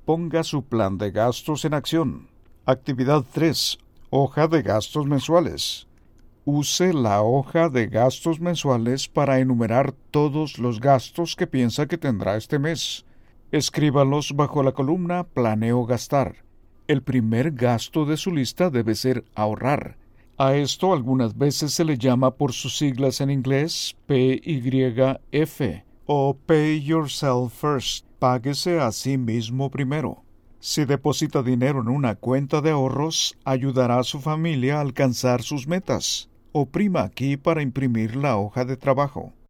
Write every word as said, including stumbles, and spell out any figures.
ponga su plan de gastos en acción. Actividad tres. Hoja de gastos mensuales. Use la hoja de gastos mensuales para enumerar todos los gastos que piensa que tendrá este mes. Escríbalos bajo la columna Planeo gastar. El primer gasto de su lista debe ser ahorrar. A esto algunas veces se le llama por sus siglas en inglés P Y F o Pay Yourself First. Páguese a sí mismo primero. Si deposita dinero en una cuenta de ahorros, ayudará a su familia a alcanzar sus metas. Oprima aquí para imprimir la hoja de trabajo.